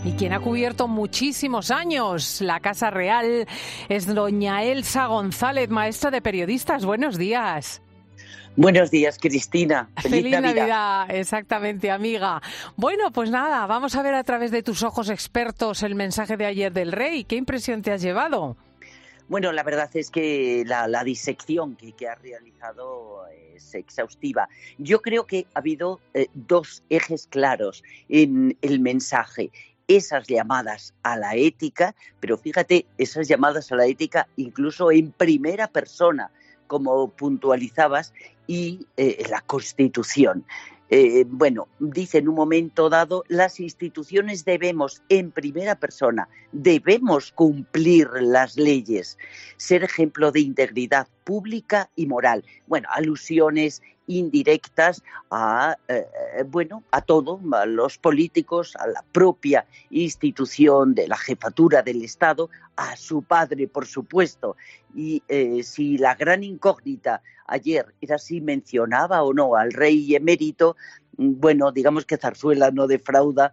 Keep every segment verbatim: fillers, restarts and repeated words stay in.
y quien ha cubierto muchísimos años la Casa Real es doña Elsa González, maestra de periodistas. Buenos días. Buenos días, Cristina. Feliz, Feliz Navidad. Navidad, exactamente, amiga. Bueno, pues nada, vamos a ver a través de tus ojos expertos el mensaje de ayer del rey. ¿Qué impresión te has llevado? Bueno, la verdad es que la, la disección que, que has realizado es exhaustiva. Yo creo que ha habido eh, dos ejes claros en el mensaje. Esas llamadas a la ética, pero fíjate, esas llamadas a la ética incluso en primera persona, como puntualizabas, y eh, la Constitución. Eh, bueno, dice en un momento dado, las instituciones debemos, en primera persona, debemos cumplir las leyes, ser ejemplo de integridad pública y moral. Bueno, alusiones indirectas a, eh, bueno, a todo, a los políticos, a la propia institución de la jefatura del Estado, a su padre, por supuesto. Y eh, si la gran incógnita ayer era si mencionaba o no al rey emérito, bueno, digamos que Zarzuela no defrauda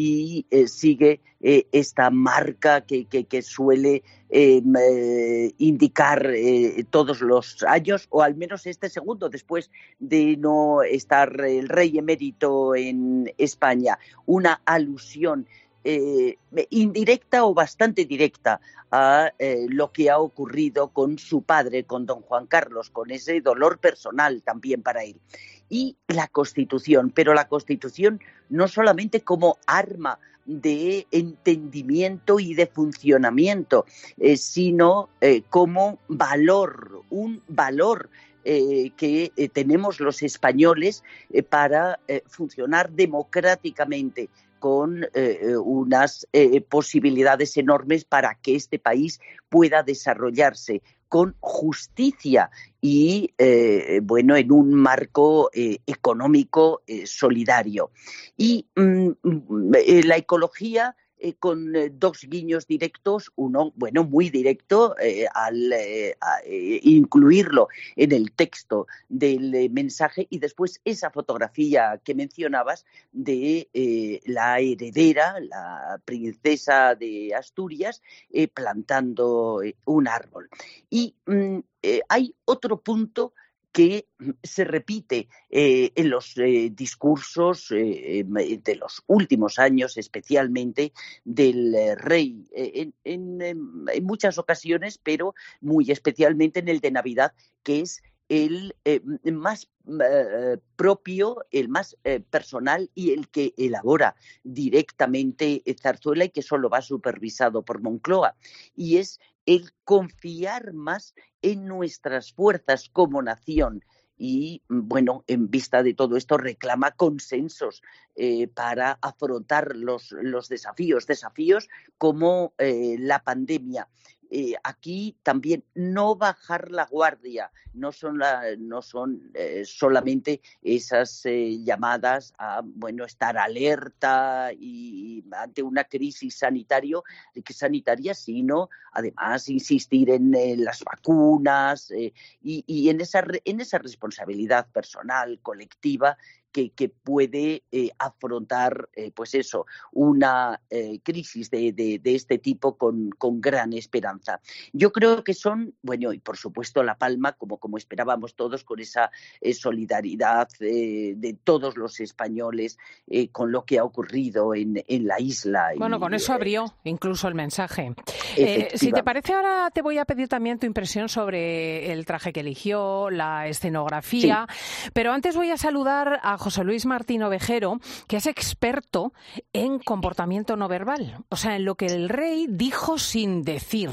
y eh, sigue eh, esta marca que, que, que suele eh, eh, indicar eh, todos los años, o al menos este segundo, después de no estar el rey emérito en España, una alusión Eh, indirecta o bastante directa a eh, lo que ha ocurrido con su padre, con don Juan Carlos, con ese dolor personal también para él. Y la Constitución, pero la Constitución no solamente como arma de entendimiento y de funcionamiento, eh, sino eh, como valor, un valor Eh, que eh, tenemos los españoles eh, para eh, funcionar democráticamente, con eh, unas eh, posibilidades enormes para que este país pueda desarrollarse con justicia y, eh, bueno, en un marco eh, económico eh, solidario. Y mm, eh, la ecología, Eh, con eh, dos guiños directos, uno, bueno, muy directo, eh, al eh, a, eh, incluirlo en el texto del eh, mensaje, y después esa fotografía que mencionabas de eh, la heredera, la princesa de Asturias, eh, plantando eh, un árbol. Y mm, eh, hay otro punto que se repite eh, en los eh, discursos eh, de los últimos años, especialmente del eh, rey, eh, en, en, en muchas ocasiones, pero muy especialmente en el de Navidad, que es el eh, más eh, propio, el más eh, personal y el que elabora directamente Zarzuela y que solo va supervisado por Moncloa. Y es el confiar más en nuestras fuerzas como nación. Y, bueno, en vista de todo esto, reclama consensos eh, para afrontar los, los desafíos, desafíos como eh, la pandemia. Eh, aquí también no bajar la guardia, no son, la, no son eh, solamente esas eh, llamadas a, bueno, estar alerta y, y ante una crisis sanitario, sanitaria, sino además insistir en eh, las vacunas eh, y, y en, esa, en esa responsabilidad personal, colectiva, que, que puede eh, afrontar, eh, pues eso, una eh, crisis de, de, de este tipo con, con gran esperanza. Yo creo que son, bueno, y por supuesto La Palma, como, como esperábamos todos, con esa eh, solidaridad eh, de todos los españoles eh, con lo que ha ocurrido en, en la isla. Bueno, y, con eso eh, abrió incluso el mensaje. Eh, si te parece, ahora te voy a pedir también tu impresión sobre el traje que eligió, la escenografía, sí. Pero antes voy a saludar a José Luis Martín Ovejero, que es experto en comportamiento no verbal, o sea, en lo que el rey dijo sin decir.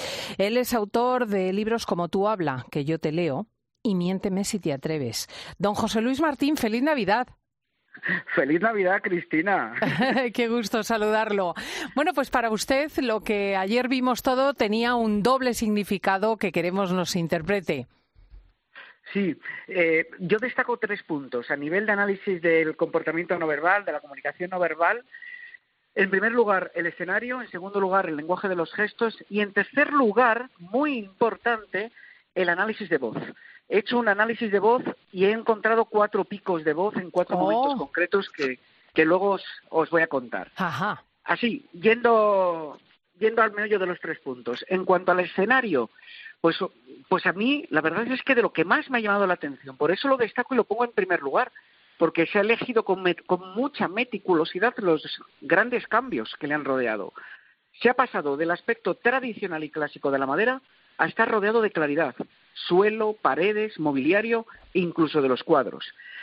Él es autor de libros como Tú habla, que yo te leo, y Miénteme si te atreves. Don José Luis Martín, feliz Navidad. ¡Feliz Navidad, Cristina! Qué gusto saludarlo. Bueno, pues para usted lo que ayer vimos todo tenía un doble significado que queremos nos interprete. Sí, eh, yo destaco tres puntos a nivel de análisis del comportamiento no verbal, de la comunicación no verbal. En primer lugar, el escenario, en segundo lugar, el lenguaje de los gestos y, en tercer lugar, muy importante, el análisis de voz. He hecho un análisis de voz y he encontrado cuatro picos de voz en cuatro oh. momentos concretos que, que luego os, os voy a contar. Ajá. así, yendo, yendo al meollo de los tres puntos. En cuanto al escenario, pues, pues a mí la verdad es que de lo que más me ha llamado la atención, por eso lo destaco y lo pongo en primer lugar, porque se ha elegido con, met, con mucha meticulosidad los grandes cambios que le han rodeado. Se ha pasado del aspecto tradicional y clásico de la madera a estar rodeado de claridad, suelo, paredes, mobiliario e incluso de los cuadros.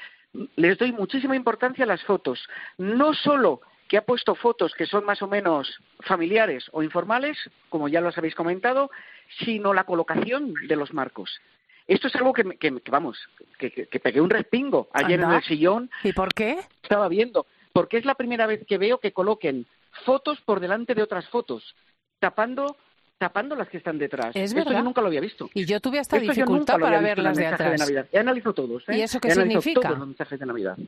Les doy muchísima importancia a las fotos, no solo que ha puesto fotos que son más o menos familiares o informales, como ya los habéis comentado, sino la colocación de los marcos. Esto es algo que, que, que vamos, que, que, que pegué un respingo ayer ¿Anda? en el sillón. ¿Y por qué? Estaba viendo, porque es la primera vez que veo que coloquen fotos por delante de otras fotos, tapando tapando las que están detrás. Es Esto verdad. yo nunca lo había visto. Y yo tuve hasta Esto dificultad para ver las de atrás. De Navidad. He analizado todos, ¿eh? ¿Y eso qué He significa? Todos los mensajes de Navidad.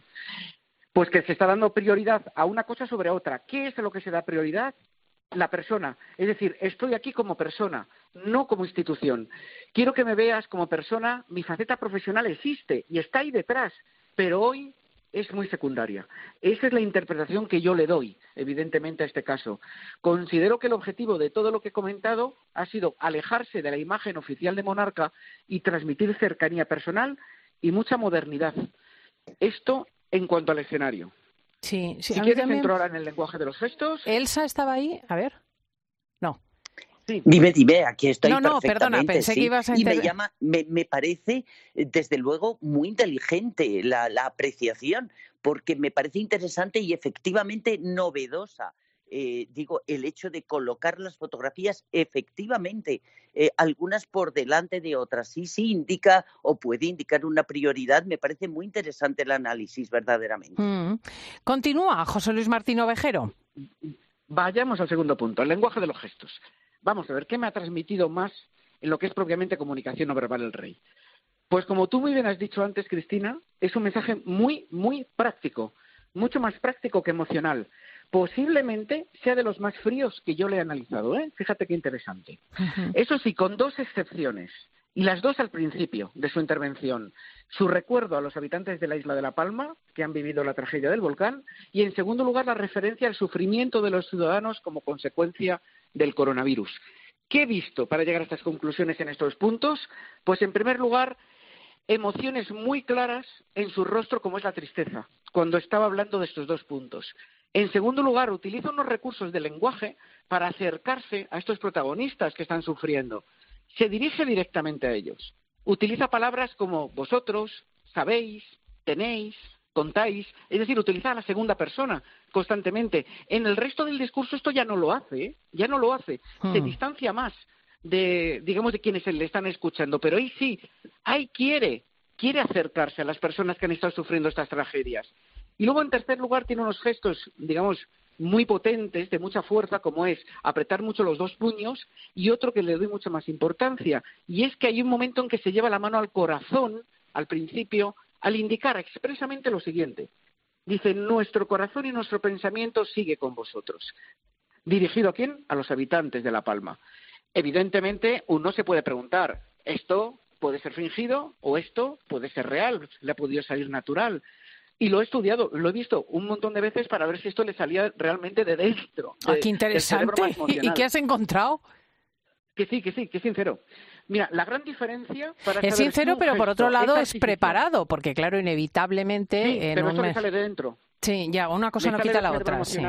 Pues que se está dando prioridad a una cosa sobre otra. ¿Qué es a lo que se da prioridad? La persona. Es decir, estoy aquí como persona, no como institución. Quiero que me veas como persona. Mi faceta profesional existe y está ahí detrás, pero hoy es muy secundaria. Esa es la interpretación que yo le doy, evidentemente, a este caso. Considero que el objetivo de todo lo que he comentado ha sido alejarse de la imagen oficial de monarca y transmitir cercanía personal y mucha modernidad. Esto en cuanto al escenario. Sí, sí, si quieres también... entro ahora en el lenguaje de los gestos. ¿Elsa estaba ahí? A ver. No. Sí. Dime, dime, aquí estoy no, no, perfectamente. Perdona, pensé sí. que ibas a Y inter... me llama, me, me parece, desde luego, muy inteligente la, la apreciación, porque me parece interesante y efectivamente novedosa. Eh, digo, el hecho de colocar las fotografías efectivamente, eh, algunas por delante de otras. Sí, sí, indica o puede indicar una prioridad. Me parece muy interesante el análisis, verdaderamente. Mm. Continúa, José Luis Martín Ovejero. Vayamos al segundo punto, el lenguaje de los gestos. Vamos a ver, ¿qué me ha transmitido más en lo que es propiamente comunicación no verbal el rey? Pues como tú muy bien has dicho antes, Cristina, es un mensaje muy, muy práctico, mucho más práctico que emocional. Posiblemente sea de los más fríos que yo le he analizado, ¿eh? Fíjate qué interesante. Uh-huh. Eso sí, con dos excepciones, y las dos al principio de su intervención. Su recuerdo a los habitantes de la isla de La Palma, que han vivido la tragedia del volcán, y en segundo lugar la referencia al sufrimiento de los ciudadanos como consecuencia del coronavirus. ¿Qué he visto para llegar a estas conclusiones en estos puntos? Pues en primer lugar, emociones muy claras en su rostro, como es la tristeza, cuando estaba hablando de estos dos puntos. En segundo lugar, utiliza unos recursos de lenguaje para acercarse a estos protagonistas que están sufriendo. Se dirige directamente a ellos. Utiliza palabras como vosotros, sabéis, tenéis, contáis, es decir, utiliza a la segunda persona constantemente. En el resto del discurso esto ya no lo hace, ¿eh? ya no lo hace. Hmm. Se distancia más de, digamos, de quienes le están escuchando, pero ahí sí, ahí quiere, quiere acercarse a las personas que han estado sufriendo estas tragedias. Y luego, en tercer lugar, tiene unos gestos, digamos, muy potentes, de mucha fuerza, como es apretar mucho los dos puños, y otro que le doy mucha más importancia, y es que hay un momento en que se lleva la mano al corazón, al principio, al indicar expresamente lo siguiente. Dice, nuestro corazón y nuestro pensamiento sigue con vosotros. ¿Dirigido a quién? A los habitantes de La Palma. Evidentemente, uno se puede preguntar, ¿esto puede ser fingido o esto puede ser real? ¿Le ha podido salir natural? Y lo he estudiado, lo he visto un montón de veces para ver si esto le salía realmente de dentro. De, ah, qué interesante. ¿Y qué has encontrado? Que sí, que sí, que es sincero. Mira, la gran diferencia para es saber sincero, si pero por otro lado es es preparado, porque claro, inevitablemente... Sí, en pero un esto mes... le sale de dentro. Sí, ya, una cosa le no quita la otra. Sí.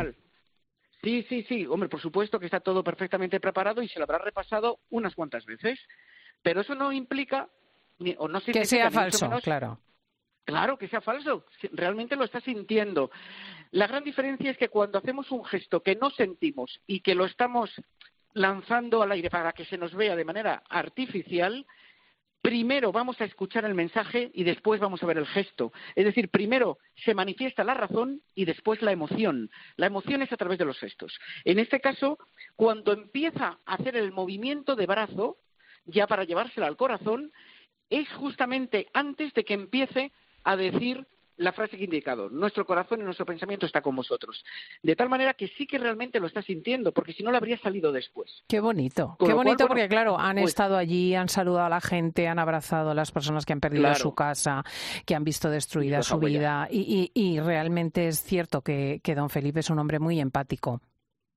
sí, sí, sí. Hombre, por supuesto que está todo perfectamente preparado y se lo habrá repasado unas cuantas veces. Pero eso no implica... Ni, o no que sea falso, menos, claro. Claro, que sea falso. Realmente lo está sintiendo. La gran diferencia es que cuando hacemos un gesto que no sentimos y que lo estamos lanzando al aire para que se nos vea de manera artificial, primero vamos a escuchar el mensaje y después vamos a ver el gesto. Es decir, primero se manifiesta la razón y después la emoción. La emoción es a través de los gestos. En este caso, cuando empieza a hacer el movimiento de brazo, ya para llevársela al corazón, es justamente antes de que empiece a decir la frase que he indicado, nuestro corazón y nuestro pensamiento está con vosotros. De tal manera que sí que realmente lo está sintiendo, porque si no le habría salido después. Qué bonito, con qué bonito cual, porque bueno, claro, han pues, estado allí, han saludado a la gente, han abrazado a las personas que han perdido claro. su casa, que han visto destruida su vida y, y, y realmente es cierto que, que don Felipe es un hombre muy empático.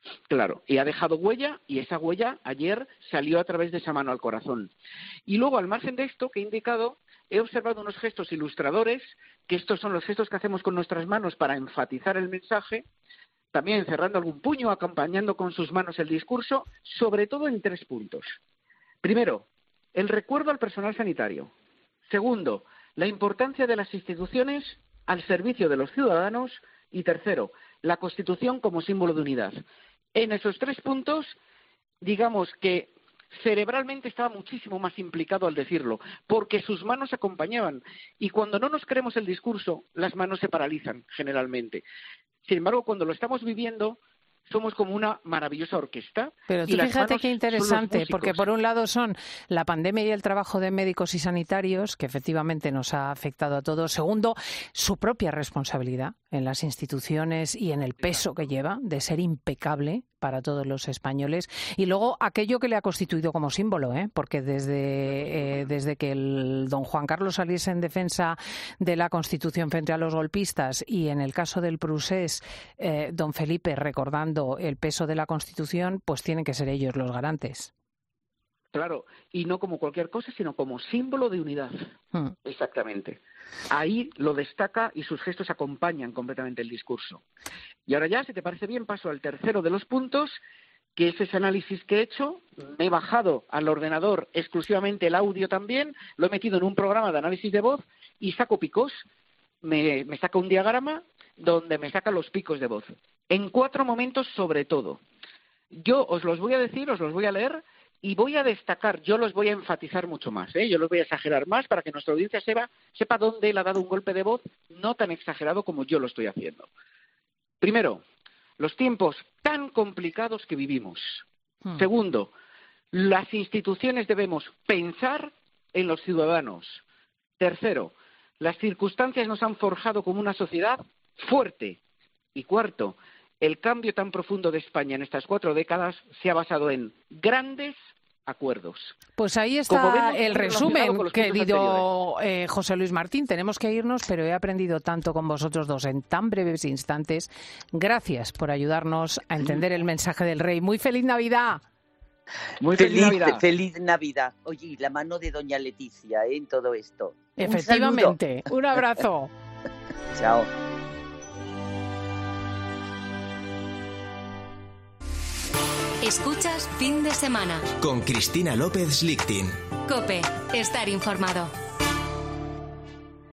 Claro, y ha dejado huella, y esa huella ayer salió a través de esa mano al corazón. Y luego, al margen de esto que he indicado, he observado unos gestos ilustradores, que estos son los gestos que hacemos con nuestras manos para enfatizar el mensaje, también cerrando algún puño, acompañando con sus manos el discurso, sobre todo en tres puntos. Primero, el recuerdo al personal sanitario. Segundo, la importancia de las instituciones al servicio de los ciudadanos. Y tercero, la Constitución como símbolo de unidad. En esos tres puntos, digamos que cerebralmente estaba muchísimo más implicado al decirlo, porque sus manos acompañaban. Y cuando no nos creemos el discurso, las manos se paralizan, generalmente. Sin embargo, cuando lo estamos viviendo, somos como una maravillosa orquesta. Pero tú fíjate qué interesante, porque por un lado son la pandemia y el trabajo de médicos y sanitarios, que efectivamente nos ha afectado a todos. Segundo, su propia responsabilidad en las instituciones y en el peso que lleva de ser impecable para todos los españoles. Y luego aquello que le ha constituido como símbolo, ¿eh? Porque desde, eh, desde que el don Juan Carlos saliese en defensa de la Constitución frente a los golpistas y en el caso del Prusés, eh, don Felipe recordando el peso de la Constitución, pues tienen que ser ellos los garantes. Claro, y no como cualquier cosa, sino como símbolo de unidad. Hmm. Exactamente. Ahí lo destaca y sus gestos acompañan completamente el discurso. Y ahora ya, si te parece bien, paso al tercero de los puntos, que es ese análisis que he hecho. Me he bajado al ordenador exclusivamente el audio también, lo he metido en un programa de análisis de voz y saco picos. Me, me saca un diagrama donde me saca los picos de voz. En cuatro momentos sobre todo. Yo os los voy a decir, os los voy a leer, y voy a destacar, yo los voy a enfatizar mucho más, ¿eh? Yo los voy a exagerar más para que nuestra audiencia sepa, sepa dónde él ha dado un golpe de voz no tan exagerado como yo lo estoy haciendo. Primero, los tiempos tan complicados que vivimos. Hmm. Segundo, las instituciones debemos pensar en los ciudadanos. Tercero, las circunstancias nos han forjado como una sociedad fuerte. Y cuarto, el cambio tan profundo de España en estas cuatro décadas se ha basado en grandes acuerdos. Pues ahí está vemos, el resumen, querido eh, José Luis Martín. Tenemos que irnos, pero he aprendido tanto con vosotros dos en tan breves instantes. Gracias por ayudarnos a entender el mensaje del Rey. ¡Muy feliz Navidad! Muy feliz, feliz Navidad. Feliz Navidad. Oye, y la mano de doña Leticia ¿eh? En todo esto. Efectivamente. Un, Un abrazo. Chao. Escuchas Fin de Semana con Cristina López Lichtin. COPE, estar informado.